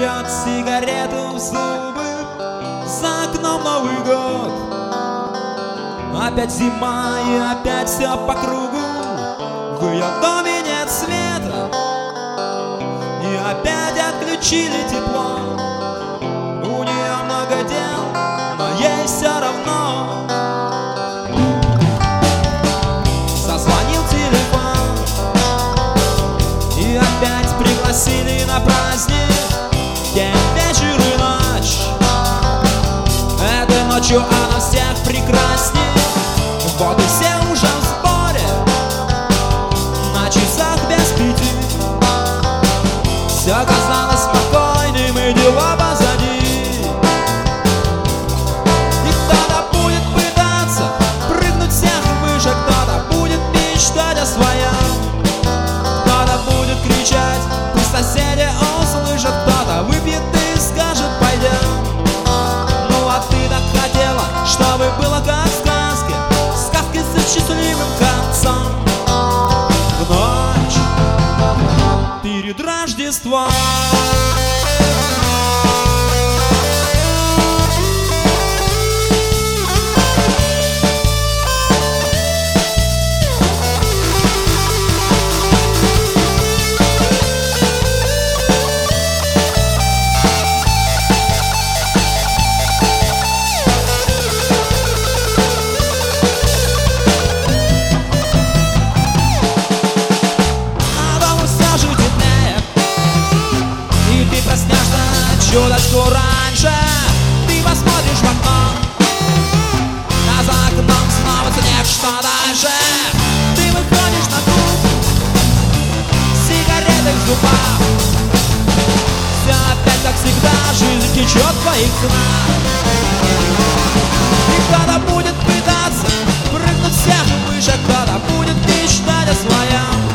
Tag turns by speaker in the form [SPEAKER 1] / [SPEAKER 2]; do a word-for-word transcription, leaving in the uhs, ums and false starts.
[SPEAKER 1] жует сигарету в зубы. За окном Новый год, опять зима и опять все по кругу. В ее доме нет света и опять отключили тепло. У нее много дел, но ей все равно. Зазвонил телефон, и опять пригласили на праздник. День, вечер и ночь, этой ночью она всех прекрасней. Вот и все уже в сборе, на часах без пяти. Все казалось спокойным и дела позади. И кто-то будет пытаться прыгнуть всех выше, кто-то будет мечтать о своем, кто-то будет кричать, пусть соседи услышат, кто-то выпьет и скажет пойдем. Ну а ты так хотела, чтобы было как в сказке, сказки с счастливым концом. В ночь перед Рождеством чуточку раньше. Ты посмотришь в окно, а за окном снова снег, что дальше? Ты выходишь на кухню, сигареты в зубах. Все опять как всегда, жизнь течет в твоих снах. И кто-то будет пытаться прыгнуть всех выше, кто-то будет мечтать о своем,